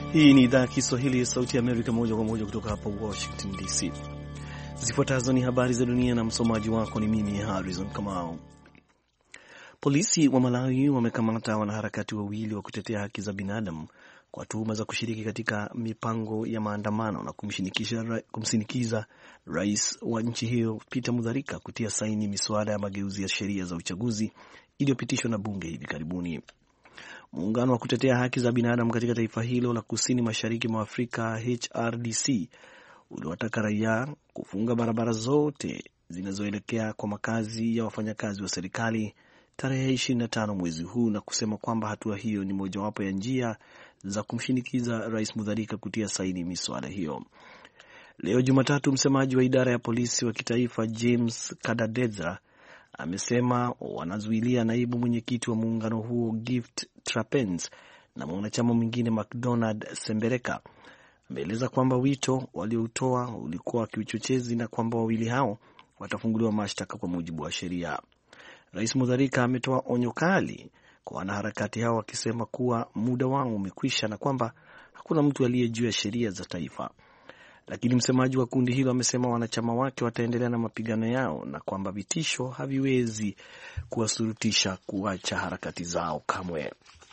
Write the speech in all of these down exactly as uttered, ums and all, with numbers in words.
Hii ni idhaa ya Kiswahili ya Sauti ya Amerika, moja kwa moja kutoka hapa Washington D C. Zifuatazo ni habari za dunia na msomaji wako ni mimi Harrison Kamau. Polisi wa Malawi wamekamata wanaharakati wawili wa kutetea haki za binadamu kwa tuhuma za kushiriki katika mipango ya maandamano na kumshinikiza rais wa nchi hiyo Peter Mutharika kutia saini miswada ya mageuzi ya sheria za uchaguzi iliyopitishwa na bunge hivi karibuni. Muungano wa kutetea haki za binadamu katika taifa hilo la kusini mashariki mwa Afrika H R D C uliwataka raia kufunga barabara zote zinazoelekea kwa makazi ya wafanyakazi wa serikali tarehe ishirini na tano mwezi huu na kusema kwamba hatua hiyo ni mojawapo ya njia za kumshinikiza rais Mutharika kutia saini miswada hiyo. Leo Jumatatu, msemaji wa idara ya polisi wa kitaifa James Kadadeza amesema wanazuilia naibu mwenyekiti wa muungano huo Gift Trapens na mwanachama mwingine McDonald Sembereka. Ameeleza kwamba wito walioutoa ulikuwa kiuchochezi na kwamba wawili hao watafunguliwa mashtaka kwa mujibu wa sheria. Rais Mutharika ametoa onyo kali kwa wanaharakati hao akisema kuwa muda wao umekwisha na kwamba hakuna mtu aliye juu ya sheria za taifa. Lakini msemaji wa kundi hilo amesema wanachama wake wataendelea na mapigano yao na kwamba vitisho haviwezi kuwasurutisha kuacha harakati zao kamwe.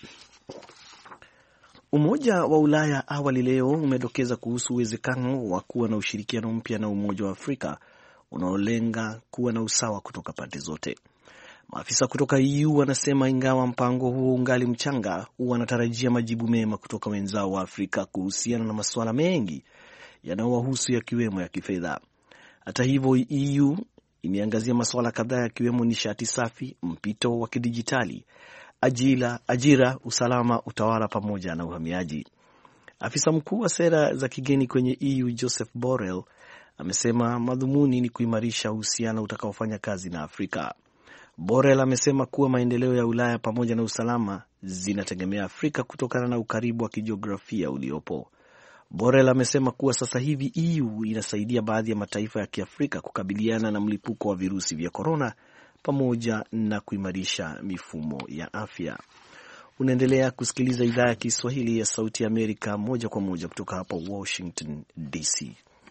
Umoja wa Ulaya awali leo umedokeza kuhusu uwezekano wa kuwa na ushirikiano mpya na Umoja wa Afrika unaolenga kuwa na usawa kutoka pande zote. Maafisa kutoka E U wanasema ingawa mpango huo ungali mchanga, wanatarajia majibu mema kutoka wenzao wa Afrika kuhusiana na masuala mengi yanayowahusu yakiwemo ya kifedha. Hata hivyo, E U imeangazia masuala kadhaa yakiwemo nishati safi, mpito wa kidijitali, ajira, ajira, usalama, utawala pamoja na uhamiaji. Afisa mkuu wa sera za kigeni kwenye E U Joseph Borrell amesema madhumuni ni kuimarisha uhusiano utakaofanya kazi na Afrika. Borrell amesema kuwa maendeleo ya Ulaya pamoja na usalama zinategemea Afrika kutokana na ukaribu wa kijiografia uliopo. Borrell amesema kuwa sasa hivi E U inasaidia baadhi ya mataifa ya Kiafrika kukabiliana na mlipuko wa virusi vya korona pamoja na kuimarisha mifumo ya afya. Unaendelea kusikiliza idhaa ya Kiswahili ya Sauti ya Amerika moja kwa moja kutoka hapa Washington D C.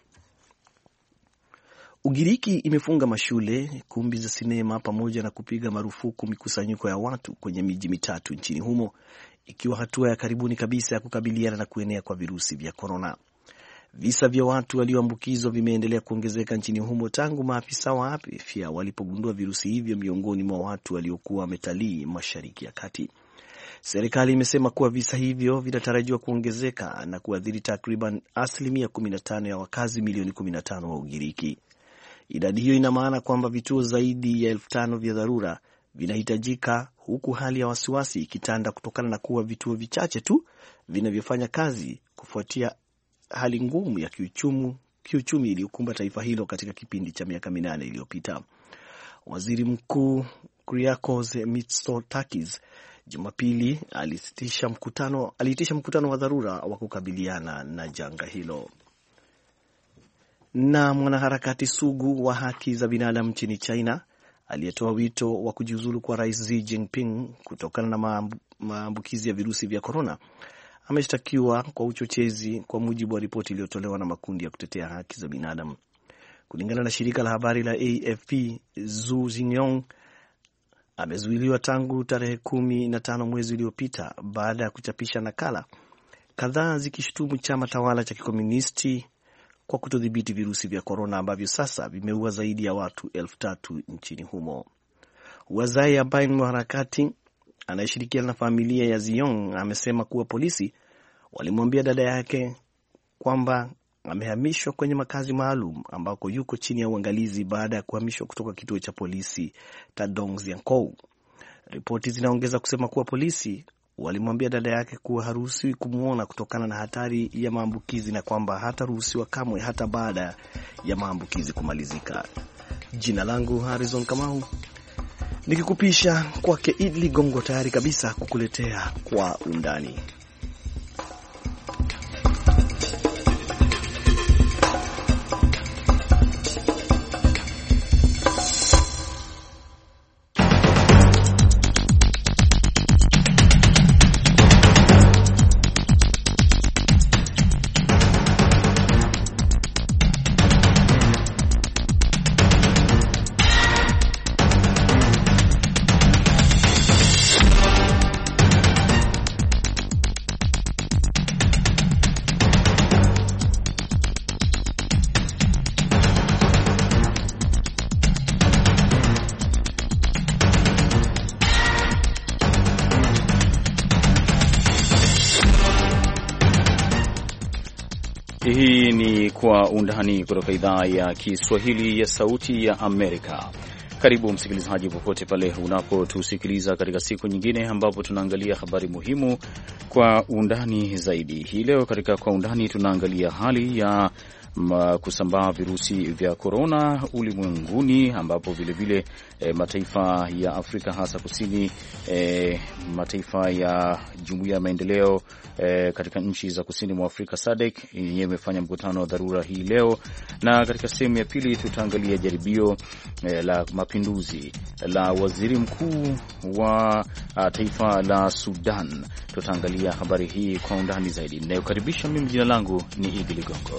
Ugiriki imefunga mashule, kumbi za sinema pamoja na kupiga marufuku mikusanyiko ya watu kwenye miji mitatu nchini humo, ikiwa hatua ya karibuni kabisa ya kukabiliana na kuenea kwa virusi vya korona. Visa vya watu walioambukizwa vimeendelea kuongezeka nchini humo tangu maafisa wa afya walipogundua virusi hivyo miongoni mwa watu waliokuwa wametalii Mashariki ya Kati. Serikali imesema kuwa visa hivyo vinatarajiwa kuongezeka na kuathiri takriban asilimia kumi na tano ya wakazi milioni kumi na tano wa Ugiriki. Idadi hiyo ina maana kwamba vituo zaidi ya elfu tano vya dharura vinahitajika, huku hali ya wasiwasi ikitanda kutokana na kuwa vituo vichache tu vinavyofanya kazi kufuatia hali ngumu ya kiuchumi kiuchumi iliyokumba taifa hilo katika kipindi cha miaka minane iliyopita. Waziri Mkuu Kyriakos Mitsotakis Jumapili aliitisha mkutano aliitisha mkutano wa dharura wa kukabiliana na janga hilo. Na mwanaharakati sugu wa haki za binadamu nchini China aliyetoa wito wa kujiuzulu kwa Rais Xi Jinping kutokana na maambukizi ya virusi vya korona ameshtakiwa kwa uchochezi, kwa mujibu wa ripoti iliyotolewa na makundi ya kutetea haki za binadamu. Kulingana na shirika la habari la A F P, Zhu Xinyong amezuiliwa tangu tarehe kumi na tano mwezi uliopita baada ya kuchapisha nakala kadhaa zikishutumu chama tawala cha kikomunisti kwa kutodhibiti virusi vya korona ambavyo sasa vimeua zaidi ya watu elfu tatu nchini humo. Wazai ambaye ni mwanaharakati anayeshirikiana na familia ya Ziong amesema kuwa polisi walimwambia dada yake kwamba amehamishwa kwenye makazi maalum ambako yuko chini ya uangalizi baada ya kuhamishwa kutoka kituo cha polisi cha Dongxiangkou. Ripoti zinaongeza kusema kuwa polisi walimwambia dada yake kuwa haruhusiwi kumuona kutokana na hatari ya maambukizi na kwamba hataruhusiwa kamwe hata baada ya maambukizi kumalizika. Jina langu Harrison Kamau, nikikupisha kwake Idli Gongo, tayari kabisa kukuletea kwa undani. Hii ni Kwa Undani kutoka idhaa ya Kiswahili ya Sauti ya Amerika. Karibu msikilizaji, popote pale unapotusikiliza katika siku nyingine ambapo tunaangalia habari muhimu kwa undani zaidi. Hii leo katika Kwa Undani tunaangalia hali ya kusambaa virusi vya korona ulimwenguni, ambapo vilevile e, mataifa ya Afrika hasa kusini, e, mataifa ya Jumuiya ya Maendeleo e, katika nchi za kusini mwa Afrika S A D C yenyewe imefanya mkutano wa dharura hii leo, na katika sehemu ya pili tutaangalia jaribio e, la mapinduzi la waziri mkuu wa a, taifa la Sudan. Tutaangalia habari hii kwa undani zaidi. Ninayokaribisha mimi, jina langu ni Idi Ligongo.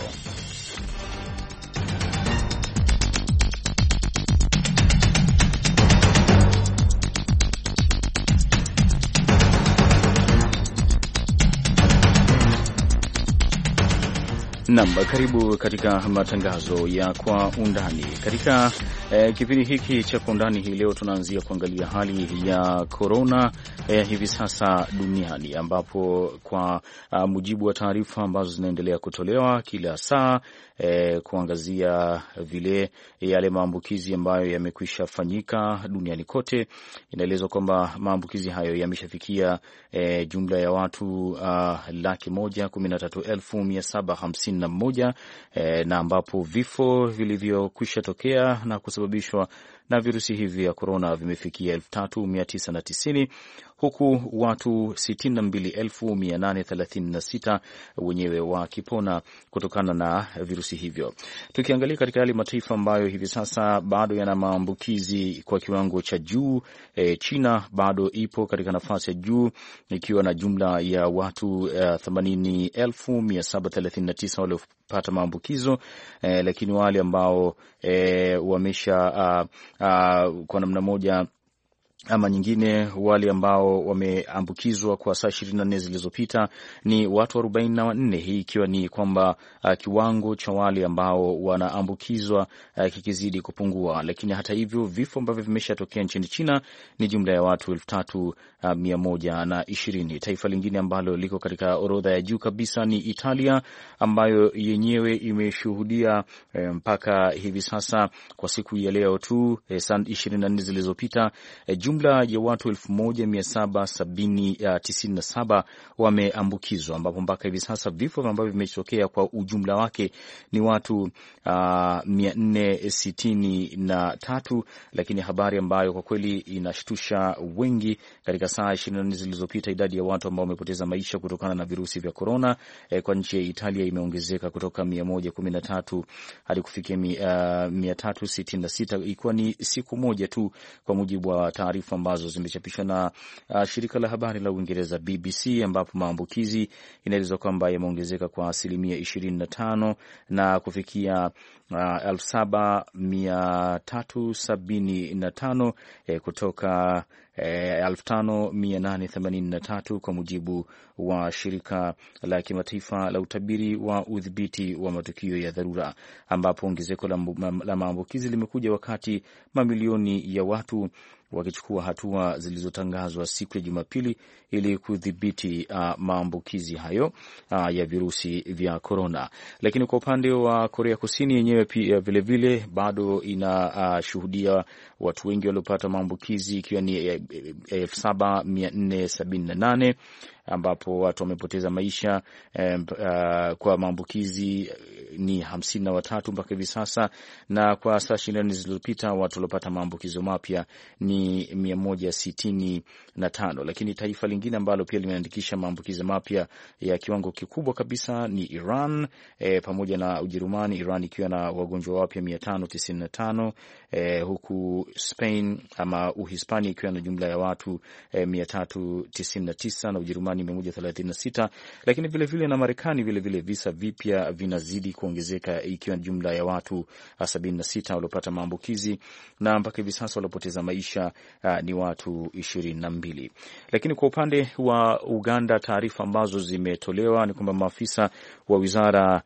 Naam, karibu katika matangazo ya Kwa Undani. Katika eh, kipindi hiki cha Kwa Undani hii leo tunaanzia kuangalia hali ya korona eh, hivi sasa duniani, ambapo kwa uh, mujibu wa taarifa ambazo zinaendelea kutolewa kila saa eh, kuangazia vile yale maambukizi ambayo yamekwisha fanyika duniani kote, inaelezwa kwamba maambukizi hayo yameshafikia eh, jumla ya watu uh, laki moja kumi na tatu elfu mia saba hamsini na moja, e, na ambapo vifo vilivyokwisha tokea na kusababishwa na virusi hivi vya korona vimefikia elfu tatu mia tisa na tisini, huku watu sitini na mbili elfu mia nane thelathini na sita wenyewe wakipona kutokana na virusi hivyo. Tukiangalia katika yale mataifa ambayo hivi sasa bado yana maambukizi kwa kiwango cha juu, e, China bado ipo katika nafasi ya juu ikiwa na jumla ya watu uh, themanini elfu mia saba thelathini na tisa waliopata maambukizo, e, lakini wale ambao e, wamesha uh, uh, kwa namna moja ama nyingine, wale ambao wameambukizwa kwa saa ishirini na nne zilizopita ni watu arobaini na nne, hii ikiwa ni kwamba uh, kiwango cha wale ambao wanaambukizwa uh, kikizidi kupungua. Lakini hata hivyo vifo ambavyo vimeshatokea nchini China ni jumla ya watu elfu tatu mia moja na ishirini. Taifa lingine ambalo liko katika orodha ya juu kabisa ni Italia, ambayo yenyewe imeshuhudia eh, mpaka hivi sasa kwa siku ya leo tu eh, saa ishirini na nne zilizopita eh, jumla ya watu elfu moja mia saba sabini tisini na saba wameambukizwa, ambapo mpaka hivi sasa vifo ambavyo vimetokea kwa ujumla wake ni watu uh, mia nne sitini na tatu. Lakini habari ambayo kwa kweli inashtusha wengi, katika saa ishirini na nne zilizopita idadi ya watu ambao wamepoteza maisha kutokana na virusi vya korona eh, kwa nchi ya Italia imeongezeka kutoka mia moja kumi na tatu hadi kufikia uh, mia tatu sitini na sita, ikiwa ni siku moja tu, kwa mujibu wa taarifa ambazo zimechapishwa na uh, shirika la habari la Uingereza B B C, ambapo maambukizi inaelezwa kwamba yameongezeka kwa asilimia ishirini na tano na kufikia uh, elfu saba mia tatu sabini na tano eh, kutoka elfu tano mia nane themanini na tatu kwa mujibu wa shirika la kimataifa la utabiri wa udhibiti wa matukio ya dharura, ambapo ongezeko la, la maambukizi limekuja wakati mamilioni ya watu wakichukua hatua zilizotangazwa siku ya Jumapili ili kudhibiti uh, maambukizi hayo uh, ya virusi vya korona. Lakini kwa upande wa Korea Kusini yenyewe pia vile vile bado inashuhudia uh, watu wengi waliopata maambukizi, ikiwa ni elfu saba mia nne sabini na nane, ambapo watu wamepoteza maisha um, uh, kwa maambukizi ni hamsini na watatu mpaka hivi sasa, na kwa saa ishirini na nne zilizopita watu waliopata maambukizo mapya ni mia moja sitini na tano. Lakini taifa lingine ambalo pia limeandikisha maambukizo mapya ya kiwango kikubwa kabisa ni Iran e, pamoja na Ujerumani, Iran ikiwa na wagonjwa wapya mia tano tisini na tano, e, huku Spain ama Uhispania ikiwa na jumla ya watu e, mia tatu tisini na tisa na Ujerumani mia moja thelathini na sita. Lakini vile vile na Marekani vile vile visa vipya vinazidi kuongezeka, ikiwa jumla ya watu sabini na sita waliopata maambukizi, na mpaka hivi sasa waliopoteza maisha uh, ni watu ishirini na mbili. Lakini kwa upande wa Uganda, taarifa ambazo zimetolewa ni kwamba maafisa wa wizara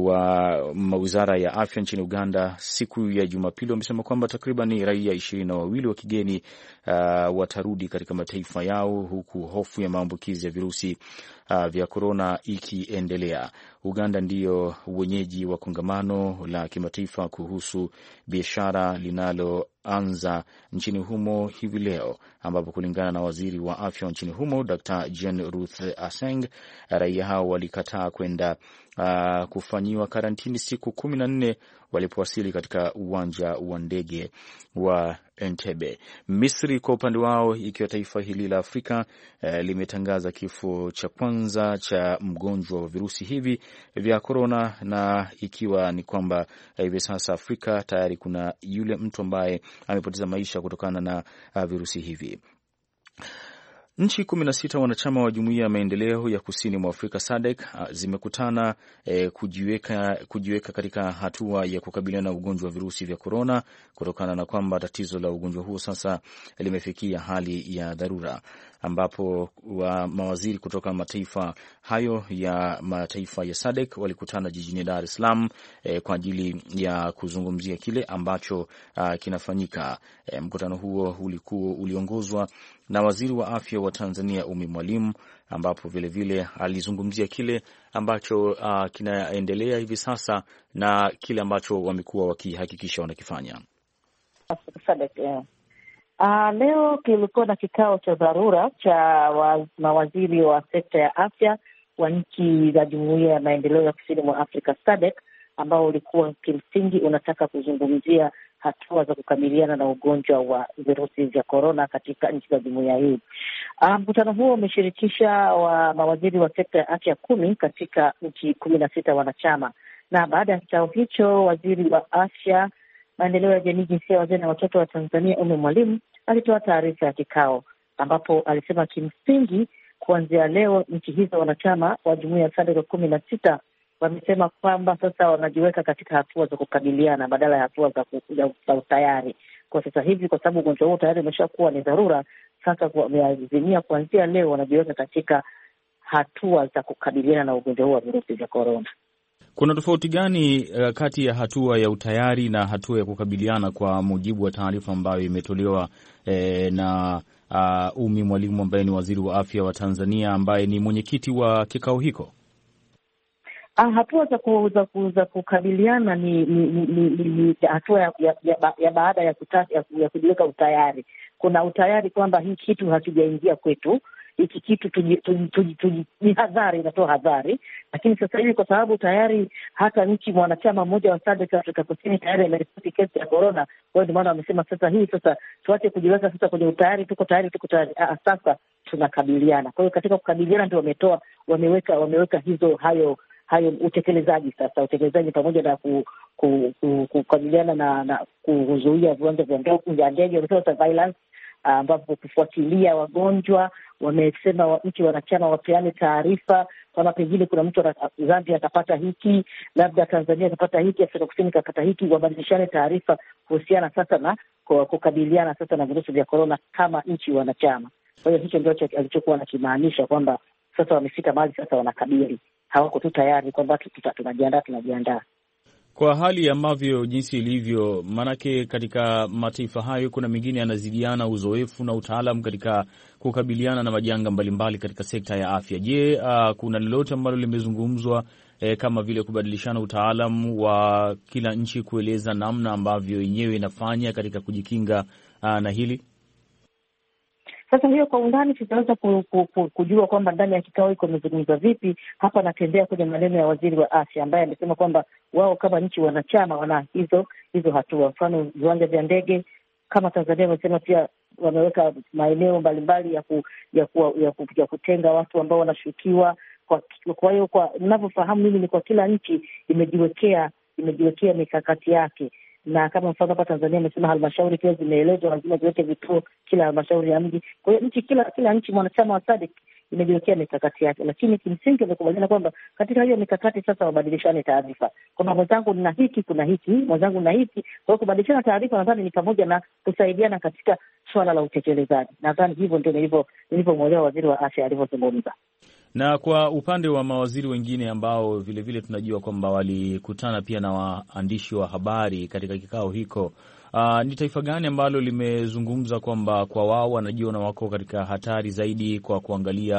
wa wizara ya afya nchini Uganda siku ya Jumapili wamesema kwamba takriban raia ishirini na wawili wa kigeni uh, watarudi katika mataifa yao, huku hofu ya maambukizi ya virusi uh, vya korona ikiendelea. Uganda ndiyo wenyeji wa kongamano la kimataifa kuhusu biashara linaloanza nchini humo hivi leo, ambapo kulingana na waziri wa afya nchini humo Doctor Jane Ruth Aceng, raia hao walikataa kwenda uh, kufanyiwa karantini siku kumi na nne walipowasili katika uwanja wa ndege wa Entebbe. Misri kwa upande wao, ikiwa taifa hili la Afrika eh, limetangaza kifo cha kwanza cha mgonjwa wa virusi hivi vya korona, na ikiwa ni kwamba hivi eh, sasa Afrika tayari kuna yule mtu ambaye amepoteza maisha kutokana na uh, virusi hivi. Nchi kumi na sita wanachama wa Jumuiya ya Maendeleo ya Kusini mwa Afrika S A D C zimekutana eh, kujiweka, kujiweka katika hatua ya kukabiliana na ugonjwa wa virusi vya korona, kutokana na kwamba tatizo la ugonjwa huo sasa limefikia hali ya dharura, ambapo wa mawaziri kutoka mataifa hayo ya mataifa ya S A D C walikutana jijini Dar es Salaam eh, kwa ajili ya kuzungumzia kile ambacho uh, kinafanyika. Eh, mkutano huo ulikuwa uliongozwa na waziri wa afya wa Tanzania Umi Mwalimu, ambapo vilevile vile alizungumzia kile ambacho uh, kinaendelea hivi sasa na kile ambacho wamekuwa wakihakikisha wanakifanya. Uh, leo kilikuwa na kikao cha dharura cha wa, mawaziri wa sekta ya afya wa nchi za Jumuiya ya Maendeleo ya Kusini mwa Afrika S A D C, ambao ulikuwa kimsingi unataka kuzungumzia hatua za kukabiliana na ugonjwa wa virusi vya korona katika nchi za jumuiya hii. Mkutano um, huo umeshirikisha wa mawaziri wa sekta ya afya kumi katika nchi kumi na sita wanachama. Na baada ya kikao hicho, waziri wa afya, maendeleo ya jamii, jinsia, wazee na watoto wa Tanzania Umi Mwalimu alitoa taarifa ya kikao, ambapo alisema kimsingi kuanzia leo nchi hizo wanachama wa jumuiya ya S A D C kumi na sita wamesema kwamba sasa wanajiweka katika hatua za kukabiliana badala ya hatua za, za utayari. Kwa sasa hivi, kwa sababu ugonjwa huo tayari umeshakuwa ni dharura, sasa wameazimia kuanzia leo wanajiweka katika hatua za kukabiliana na ugonjwa huo wa virusi vya korona. Kuna tofauti gani uh, kati ya hatua ya utayari na hatua ya kukabiliana, kwa mujibu wa taarifa ambayo imetolewa eh, na uh, Umi Mwalimu ambaye ni waziri wa afya wa Tanzania ambaye ni mwenyekiti wa kikao hiko? Ah, hatua za ku, za, ku, za kukabiliana ni ni, ni, ni, ni hatua ya, ya, ya, ya baada ya, kuta, ya, ya kujiweka utayari. Kuna utayari kwamba hii kitu hakijaingia kwetu, hiki kitu ni hadhari, inatoa hadhari. Lakini sasa hivi kwa sababu tayari hata nchi mwanachama mmoja wa S A D C Afrika Kusini tayari ameripoti kesi ya korona, kwa hiyo ndio maana wamesema sasa hii sasa tuache kujiweka sasa kwenye utayari, tuko tayari tuko tayari ah, sasa tunakabiliana. Kwa hiyo katika kukabiliana ndio wametoa wameweka wameweka hizo hayo hayo utekelezaji. Sasa utekelezaji pamoja na ku, ku, ku, kukabiliana na, na kuzuia viwanja vya ndege, wamesema surveillance, ambapo kufuatilia wagonjwa. Wamesema wa, nchi wanachama wapeane taarifa kama pengine kuna mtu Zambia atapata hiki, labda Tanzania atapata hiki, Afrika Kusini atapata hiki, wabadilishane taarifa kuhusiana sasa na kukabiliana sasa na virusi vya korona kama nchi wanachama. Kwa hiyo hicho ndio alichokuwa nakimaanisha kwamba sasa wamefika mahali sasa wanakabili, hawako tu tayari kwamba tunajiandaa tunajiandaa. Kwa hali ambavyo jinsi ilivyo, manake katika mataifa hayo kuna mengine yanazidiana uzoefu na utaalamu katika kukabiliana na majanga mbalimbali katika sekta ya afya. Je, uh, kuna lolote ambalo limezungumzwa eh, kama vile kubadilishana utaalamu wa kila nchi kueleza namna ambavyo yenyewe inafanya katika kujikinga uh, na hili? Sasa hiyo kwa undani tutaweza ku, ku, ku, kujua kwamba ndani ya kikao hiko imezungumza vipi. Hapa natembea kwenye maneno ya waziri wa afya ambaye amesema kwamba wao kama nchi wanachama wana hizo hizo hatua. Mfano viwanja vya ndege kama Tanzania wamesema pia wameweka maeneo mbalimbali ya ku, ya, ku, ya, ku, ya kutenga watu ambao wanashukiwa. Kwa kwa hiyo kwa ninavyofahamu mimi ni kwa kila nchi imejiwekea imejiwekea mikakati yake. Na kama mfano hapa Tanzania amesema halmashauri pia zimeelezwa lazima ziweke vituo kila halmashauri ya mji. Kwa hiyo nchi kila kila nchi mwanachama wa S A D C imejiwekea mikakati yake, lakini kimsingi wamekubaliana kwamba katika hiyo mikakati sasa wabadilishane taarifa. Kwamba mwenzangu na hiki kuna hiki, mwenzangu na hiki. Kwa hiyo kubadilishana taarifa nadhani ni pamoja na kusaidiana katika swala la utekelezaji. Nadhani hivyo ndio nilivyo nilivyomwelewa waziri wa afya alivyozungumza. Na kwa upande wa mawaziri wengine ambao vile vile tunajua kwamba walikutana pia na waandishi wa habari katika kikao hiko, uh, ni taifa gani ambalo limezungumza kwamba kwa wao wanajiona wako katika hatari zaidi kwa kuangalia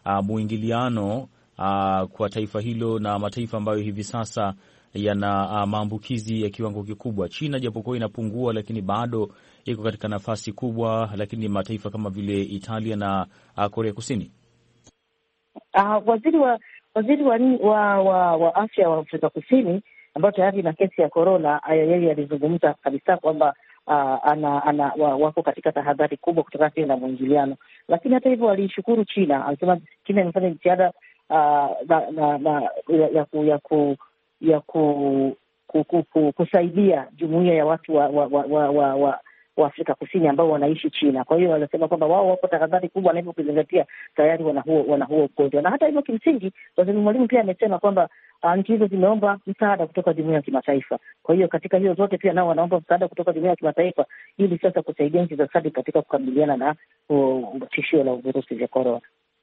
uh, muingiliano uh, kwa taifa hilo na mataifa ambayo hivi sasa yana uh, maambukizi ya kiwango kikubwa. China japokuwa inapungua, lakini bado iko katika nafasi kubwa, lakini mataifa kama vile Italia na uh, Korea Kusini. Uh, waziri wa waziri wa, wa, wa, wa afya wa Afrika Kusini ambayo tayari na kesi ya corona, yeye alizungumza kabisa kwamba uh, ana, ana wa, wako katika tahadhari kubwa kutokana na mwingiliano. Lakini hata hivyo alishukuru China, alisema China imefanya jitihada uh, na, na, na ya ku, ya ku, ya ku, ku, ku, ku, kusaidia jumuiya ya watu wa wa, wa, wa, wa, wa wa Afrika Kusini ambao wanaishi China. Kwa hiyo wanasema kwamba wao wako tahadhari kubwa, na hivyo kuzingatia tayari wana huo wana huo ugonjwa. Na hata hivyo kimsingi, Waziri Mwalimu pia amesema kwamba uh, nchi hizo zimeomba msaada kutoka jumuiya ya kimataifa. Kwa hiyo katika hiyo zote pia nao wanaomba msaada kutoka jumuiya ya kimataifa ili sasa kusaidia nchi za S A D C katika kukabiliana na uh, tishio la virusi vya corona.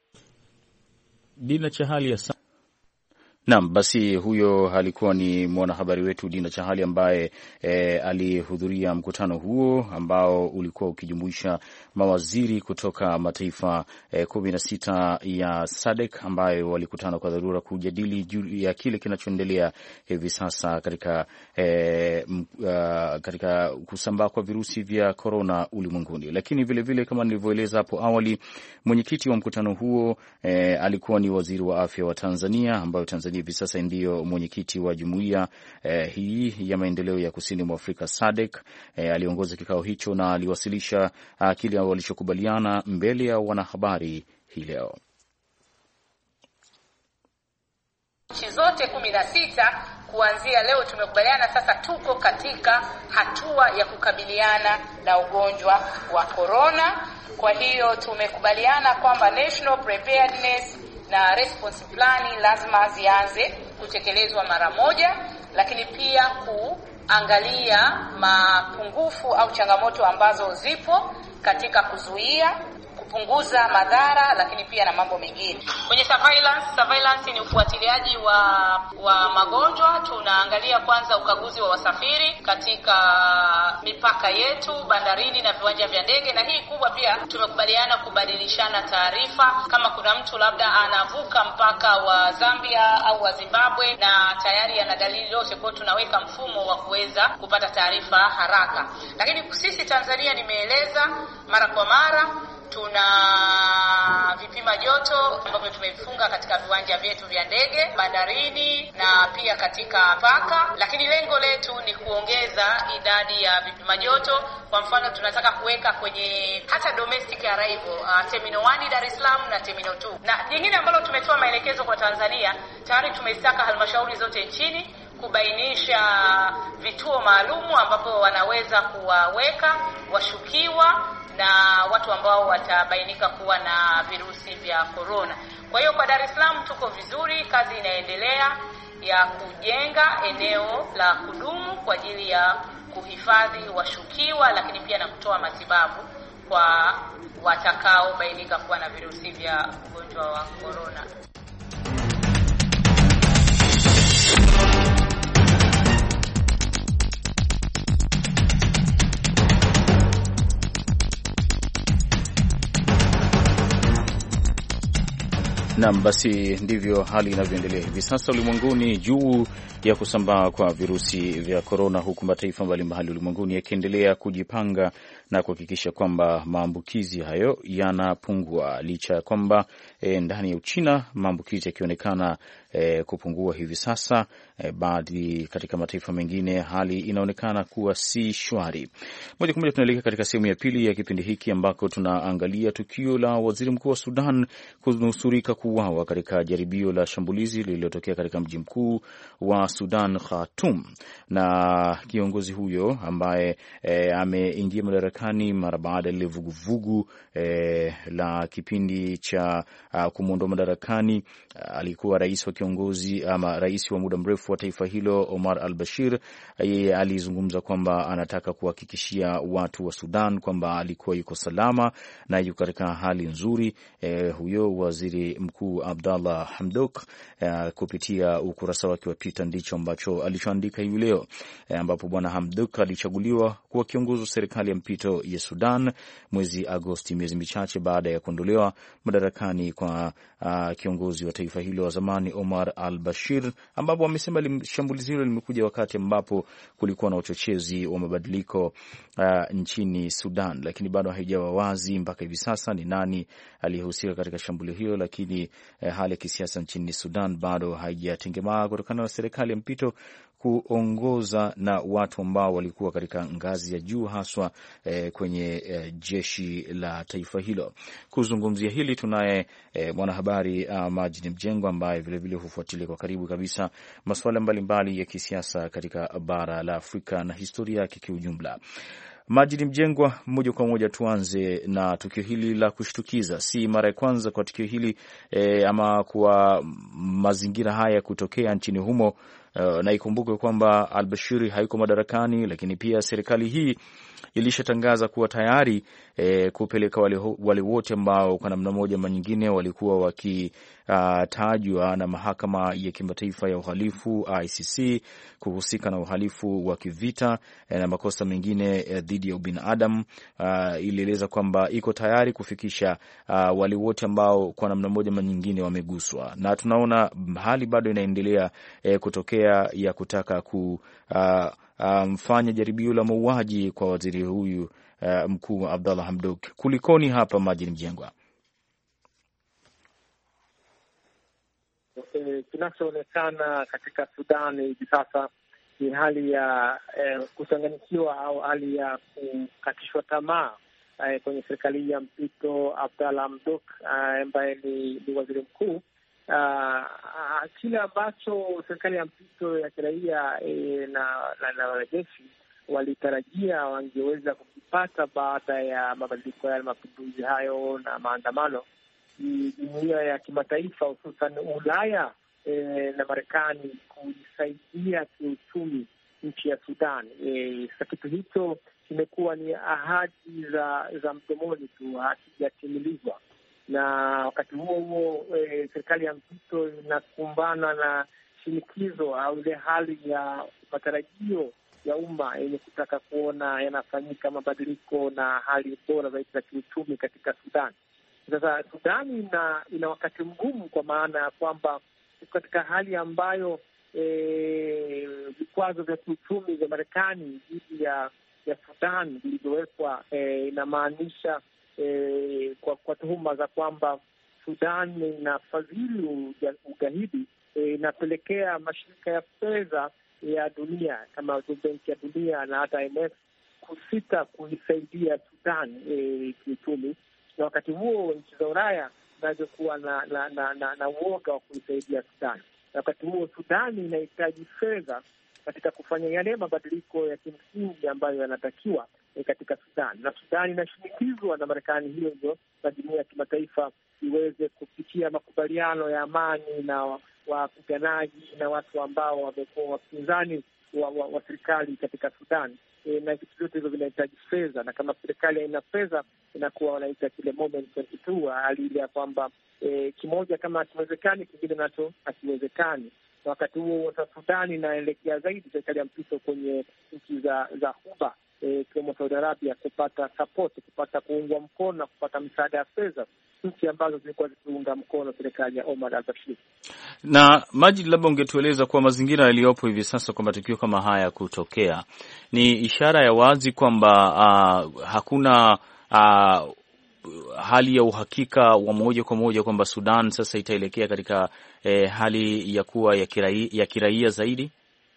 Dina Chahali ya Naam, basi huyo alikuwa ni mwanahabari wetu Dina Chahali ambaye e, alihudhuria mkutano huo ambao ulikuwa ukijumuisha mawaziri kutoka mataifa e, kumi na sita ya S A D C ambayo walikutana kwa dharura kujadili juu ya kile kinachoendelea hivi sasa katika e, uh, katika kusambaa kwa virusi vya corona ulimwenguni. Lakini vile vile kama nilivyoeleza hapo awali, mwenyekiti wa mkutano huo e, alikuwa ni waziri wa afya wa Tanzania, ambayo Tanzania hivi sasa ndiyo mwenyekiti wa jumuiya eh, hii ya maendeleo ya kusini mwa Afrika S A D C. Eh, aliongoza kikao hicho na aliwasilisha uh, kile walichokubaliana mbele ya wanahabari hii leo. Nchi zote kumi na sita kuanzia leo tumekubaliana sasa tuko katika hatua ya kukabiliana na ugonjwa wa corona. Kwa hiyo tumekubaliana kwamba national preparedness na response plan lazima zianze kutekelezwa mara moja, lakini pia kuangalia mapungufu au changamoto ambazo zipo katika kuzuia, kupunguza madhara, lakini pia na mambo mengine. Kwenye surveillance, surveillance ni ufuatiliaji wa wa magonjwa. Tunaangalia kwanza ukaguzi wa wasafiri katika mipaka yetu, bandarini na viwanja vya ndege, na hii kubwa pia tumekubaliana kubadilishana taarifa. Kama kuna mtu labda anavuka mpaka wa Zambia au wa Zimbabwe na tayari ana dalili yote, kwa tunaweka mfumo wa kuweza kupata taarifa haraka. Lakini sisi Tanzania, nimeeleza mara kwa mara, tuna vipima joto ambavyo tumevifunga katika viwanja vyetu vya ndege, bandarini na pia katika paka. Lakini lengo letu ni kuongeza idadi ya vipima joto. Kwa mfano, tunataka kuweka kwenye hata domestic arrival uh, terminal one Dar es Salaam na terminal two. Na jingine ambalo tumetoa maelekezo kwa Tanzania, tayari tumesaka halmashauri zote nchini kubainisha vituo maalumu ambapo wanaweza kuwaweka washukiwa na watu ambao watabainika kuwa na virusi vya corona. Kwa hiyo kwa Dar es Salaam tuko vizuri, kazi inaendelea ya kujenga eneo la kudumu kwa ajili ya kuhifadhi washukiwa, lakini pia na kutoa matibabu kwa watakao bainika kuwa na virusi vya ugonjwa wa corona. Naam, basi ndivyo hali inavyoendelea hivi sasa ulimwenguni juu ya kusambaa kwa virusi vya korona, huku mataifa mbalimbali ulimwenguni yakiendelea kujipanga na kuhakikisha kwamba maambukizi hayo yanapungua, licha ya kwamba e, ndani ya Uchina maambukizi yakionekana e, kupungua hivi sasa. E, baadhi katika mataifa mengine hali inaonekana kuwa si shwari. Moja kwa moja tunaelekea katika sehemu ya pili ya kipindi hiki ambako tunaangalia tukio la waziri mkuu wa Sudan kunusurika kuuawa katika jaribio la shambulizi lililotokea katika mji mkuu wa Sudan, Khartoum, na kiongozi huyo ambaye e, ameingia madarakani mara baada ya vuguvugu e, la kipindi cha kumwondoa madarakani alikuwa rais wa kiongozi ama rais wa muda mrefu wa taifa hilo Omar al-Bashir. Yeye alizungumza kwamba anataka kuhakikishia watu wa Sudan kwamba alikuwa yuko salama na yuko katika hali nzuri. E, huyo waziri mkuu Abdallah Hamdok e, kupitia ukurasa wake wa Twitter ndicho ambacho alichoandika hivi leo, e, ambapo bwana Hamdok alichaguliwa kuwa kiongozi wa serikali ya mpito mpito ya Sudan mwezi Agosti, miezi michache baada ya kuondolewa madarakani kwa uh, kiongozi wa taifa hilo wa zamani Omar al-Bashir, ambapo wamesema shambulizi hilo limekuja wakati ambapo kulikuwa na uchochezi wa mabadiliko uh, nchini Sudan, lakini bado haijawa wazi mpaka hivi sasa ni nani aliyehusika katika shambulio hilo. Lakini uh, hali ya kisiasa nchini Sudan bado haijatengemaa kutokana na serikali ya mpito kuongoza na watu ambao walikuwa katika ngazi ya juu haswa eh, kwenye eh, jeshi la taifa hilo. Kuzungumzia hili tunaye eh, mwanahabari uh, Majid Mjengwa ambaye vilevile hufuatilia kwa karibu kabisa masuala mbalimbali ya kisiasa katika bara la Afrika na historia yake kiujumla. Majid Mjengwa, moja kwa moja tuanze na tukio hili la kushtukiza. Si mara ya kwanza kwa tukio hili eh, ama kwa mazingira haya kutokea nchini humo. Uh, na ikumbuke kwamba al-Bashir hayuko madarakani, lakini pia serikali hii ilishatangaza kuwa tayari eh, kupeleka wale, wale wote ambao kwa namna moja ama nyingine walikuwa wakitajwa uh, na mahakama ya kimataifa ya uhalifu I C C kuhusika na uhalifu wa kivita eh, na makosa mengine eh, dhidi ya ubinadamu. Uh, ilieleza kwamba iko tayari kufikisha uh, wale wote ambao kwa namna moja ama nyingine wameguswa, na tunaona hali bado inaendelea eh, kutokea ya kutaka ku uh, mfanya um, jaribio la mauaji kwa waziri huyu uh, mkuu Abdallah Hamdok. Kulikoni hapa, Majid Mjengwa? E, kinachoonekana katika Sudan hivi sasa ni hali ya eh, kuchanganyikiwa au hali ya kukatishwa tamaa eh, kwenye serikali ya mpito Abdallah Hamdok ambaye eh, ni, ni waziri mkuu. Uh, kile ambacho serikali ya mpito ya kiraia e, na wanajeshi walitarajia wangeweza kukipata baada ya mabadiliko ya mapinduzi hayo na maandamano, ni jumuiya ya kimataifa hususan Ulaya e, na Marekani kuisaidia kiuchumi nchi ya Sudan. E, sasa kitu hicho kimekuwa ni ahadi za, za mdomoni tu, hakijatimilizwa. Na wakati huo huo e, serikali ya mpito inakumbana na shinikizo au ile hali ya matarajio ya umma yenye kutaka kuona yanafanyika mabadiliko na hali bora zaidi za kiuchumi katika Sudan. Sasa Sudan ina, ina wakati mgumu kwa maana ya kwamba katika hali ambayo vikwazo e, vya kiuchumi vya Marekani dhidi ya, ya Sudan vilivyowekwa e, inamaanisha E, kwa, kwa tuhuma za kwamba Sudan inafadhili ugaidi inapelekea e, mashirika ya fedha ya dunia kama Benki ya Dunia na hata I M F kusita kuisaidia Sudan e, kiuchumi, na wakati huo nchi za Ulaya zinazokuwa na na, na, na, na uoga wa kuisaidia Sudan, na wakati huo Sudan inahitaji fedha katika kufanya yale mabadiliko ya kimsingi ambayo yanatakiwa e, katika Sudan. Na Sudan inashinikizwa na Marekani hiyo hiyo na jumuiya ya kimataifa iweze kufikia makubaliano ya amani na wapiganaji na watu ambao wamekuwa wapinzani wa, wa, wa serikali katika Sudan. E, na vitu vyote hivyo vinahitaji fedha, na kama serikali haina fedha inakuwa wanaita kile moment ishirini na mbili, hali ile ya kwamba e, kimoja kama hakiwezekani kingine nacho hakiwezekani. Na wakati huo sasa Sudani inaelekea zaidi serikali ya mpito kwenye nchi za za Ghuba ikiwemo e, Saudi Arabia kupata support, kupata kuungwa mkono na kupata msaada ya fedha, nchi ambazo zilikuwa zikiunga mkono serikali ya Omar al-Bashir. Na Majid, labda ungetueleza kwa mazingira yaliyopo hivi sasa kwa matukio kama haya kutokea, ni ishara ya wazi kwamba uh, hakuna uh, hali ya uhakika wa moja kwa moja kwamba Sudan sasa itaelekea katika eh, hali ya kuwa ya kiraia, ya kiraia zaidi.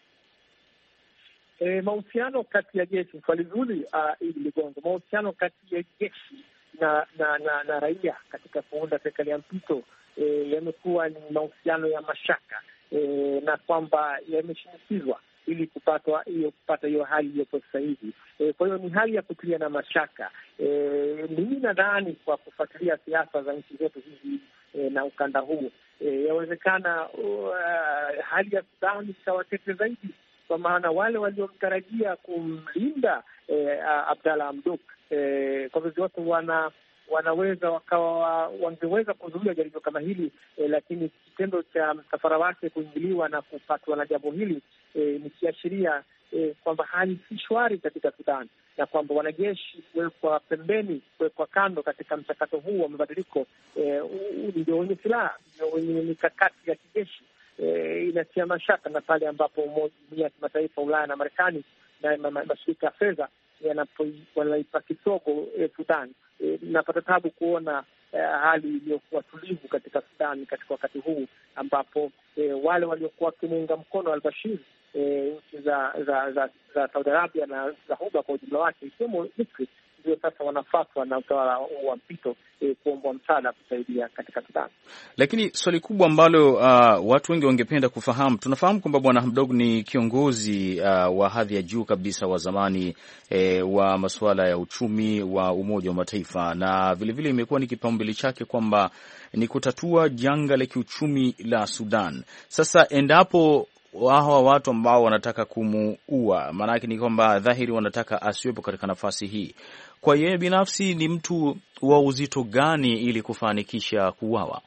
E, mahusiano kati ya jeshi swali zuri ili uh, ligongo mahusiano kati ya jeshi na na, na na raia katika kuunda serikali ya mpito e, yamekuwa ni mahusiano ya mashaka e, na kwamba yameshinikizwa ili kupatwa hiyo kupata hiyo hali iliyopo sasa hivi. E, kwa hiyo ni hali ya kutilia na mashaka. E, mimi nadhani kwa kufuatilia siasa za nchi zetu hizi e, na ukanda huu e, yawezekana uh, hali ya Sudan ikawa tete zaidi, kwa maana wale waliomtarajia kumlinda e, Abdallah Hamdok e, kwa vyovyote wana wanaweza wakawa wangeweza kuzuia jaribio kama hili e, lakini kitendo cha msafara wake kuingiliwa na kupatwa na jambo hili e, ni kiashiria e, kwamba hali si shwari katika Sudan. na kwamba wanajeshi kuwekwa pembeni, kuwekwa kando katika mchakato huu wa mabadiliko eh, ndio wenye silaha, ndio wenye mikakati ya kijeshi eh, inatia mashaka na pale ambapo Umoja wa Kimataifa, Ulaya na Marekani na mashirika ya fedha wanaipa kisogo eh, Sudan. Eh, napata tabu kuona eh, hali iliyokuwa tulivu katika Sudan katika wakati huu ambapo eh, wale waliokuwa wakimuunga mkono al-Bashir eh, nchi za za, za za Saudi Arabia na za Ghuba kwa ujumla wake ikiwemo Misri ndio sasa wanafatwa na utawala wa mpito e, kuomba msaada kusaidia katika Sudan. Lakini swali kubwa ambalo uh, watu wengi wangependa kufahamu, tunafahamu kwamba Bwana Hamdok ni kiongozi uh, wa hadhi ya juu kabisa wa zamani eh, wa masuala ya uchumi wa Umoja wa Mataifa, na vilevile imekuwa ni kipaumbele chake kwamba ni kutatua janga la kiuchumi la Sudan. Sasa endapo hawa watu ambao wanataka kumuua, maana yake ni kwamba dhahiri wanataka asiwepo katika nafasi hii, kwa yeye binafsi ni mtu wa uzito gani ili kufanikisha kuuawa?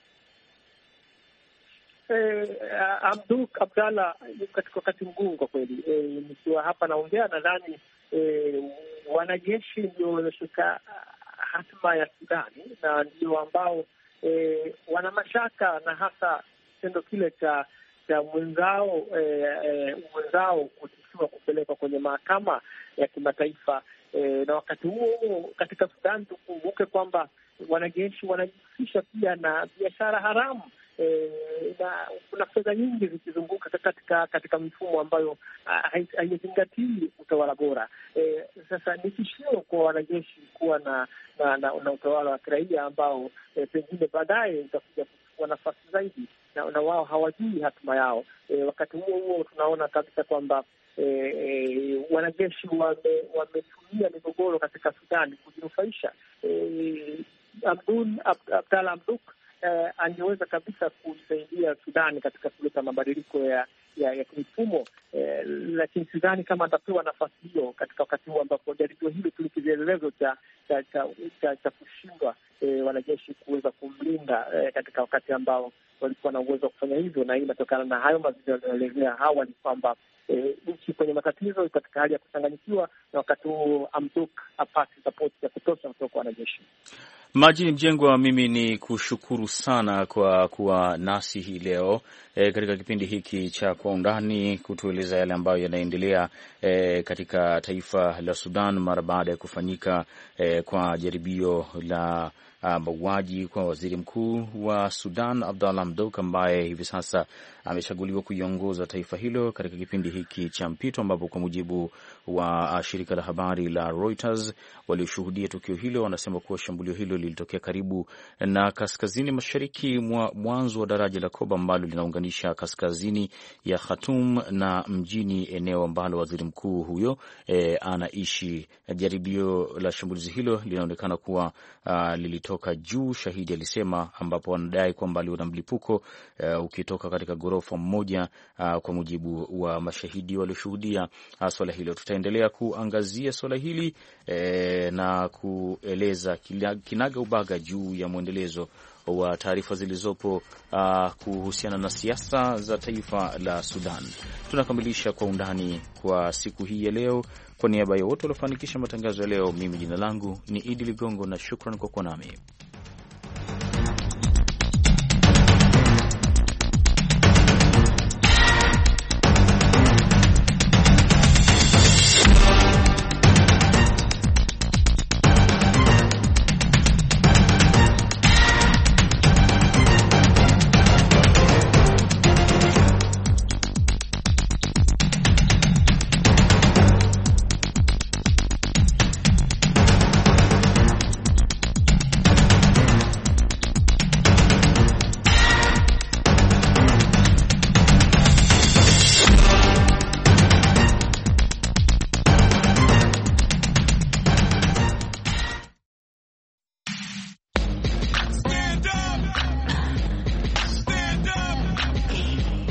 Eh, Hamdok Abdalla katika wakati mgumu kwa kweli. Eh, nikiwa hapa naongea nadhani eh, wanajeshi ndio wameshika hatima ya Sudani na ndio ambao eh, wana mashaka na hasa kitendo kile cha cha mwenzao eh, eh, mwenzao kutifiwa kupelekwa kwenye mahakama ya kimataifa. E, na wakati huo huo katika Sudan tukumbuke kwamba wanajeshi wanajihusisha pia na biashara haramu e, na kuna fedha nyingi zikizunguka katika katika mifumo ambayo haizingatii utawala bora. E, sasa ni tishio kwa wanajeshi kuwa na na, na, na utawala wa kiraia ambao e, pengine baadaye utakuja kuchukua nafasi zaidi na, na wao hawajui hatima yao. E, wakati huo huo tunaona kabisa kwamba E, e, wanajeshi wametumia wame migogoro katika Sudani kujinufaisha. E, Abdul Ab, Abdalla Hamdok e, angeweza kabisa kusaidia Sudani katika kuleta mabadiliko ya ya, ya kimfumo e, lakini sidhani kama atapewa nafasi hiyo katika wakati huu ambapo jaribio hili tu kielelezo cha cha cha, cha, cha kushindwa e, wanajeshi kuweza kumlinda e, katika wakati ambao walikuwa na uwezo wa kufanya hivyo, na hii inatokana na hayo mazungumzo yaliyoelezea hawa ni kwamba E, nchi kwenye matatizo katika hali ya kuchanganyikiwa, na wakati huo Hamdok apate support ya kutosha kutoka kwa wanajeshi. Majini Mjengwa, mimi ni kushukuru sana kwa kuwa nasi hii leo e, katika kipindi hiki cha Kwa Undani, kutueleza yale ambayo yanaendelea e, katika taifa la Sudan mara baada ya kufanyika e, kwa jaribio la mauaji kwa waziri mkuu wa Sudan Abdalla Hamdok ambaye hivi sasa amechaguliwa kuiongoza taifa hilo katika kipindi hiki cha mpito, ambapo kwa mujibu wa shirika la habari la Reuters walioshuhudia tukio hilo wanasema kuwa shambulio hilo lilitokea karibu na kaskazini mashariki mwa mwanzo wa daraja la Koba ambalo linaunganisha kaskazini ya Khartoum na mjini, eneo ambalo waziri mkuu huyo e, anaishi. Jaribio la shambulizi hilo linaonekana kuwa uh, lilitoka juu, shahidi alisema, ambapo wanadai kwamba aliona mlipuko uh, ukitoka katika ghorofa mmoja uh, kwa mujibu wa mashahidi walioshuhudia uh, swala hilo. Tutaendelea kuangazia swala hili eh, na kueleza kinaga ubaga juu ya mwendelezo wa taarifa zilizopo uh, kuhusiana na siasa za taifa la Sudan. Tunakamilisha Kwa Undani kwa siku hii ya leo. Kwa niaba ya wote waliofanikisha matangazo ya leo, mimi jina langu ni Idi Ligongo na shukran kwa kuwa nami.